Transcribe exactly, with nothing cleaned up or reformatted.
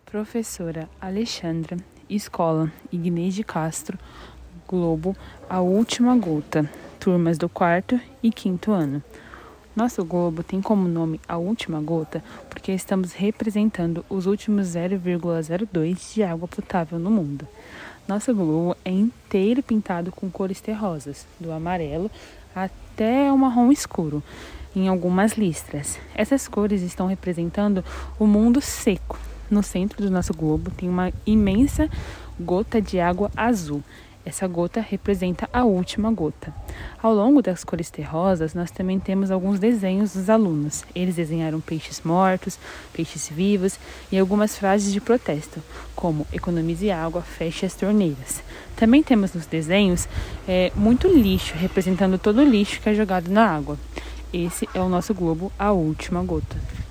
Professora Alexandra, Escola Ignez de Castro, Globo A Última Gota, turmas do quarto e quinto ano. Nosso globo tem como nome A Última Gota porque estamos representando os últimos zero vírgula zero dois de água potável no mundo. Nosso globo é inteiro pintado com cores terrosas, do amarelo até o marrom escuro, em algumas listras. Essas cores estão representando o mundo seco. No centro do nosso globo tem uma imensa gota de água azul. Essa gota representa a última gota. Ao longo das cores terrosas, nós também temos alguns desenhos dos alunos. Eles desenharam peixes mortos, peixes vivos e algumas frases de protesto, como economize água, feche as torneiras. Também temos nos desenhos é, muito lixo, representando todo o lixo que é jogado na água. Esse é o nosso globo A Última Gota.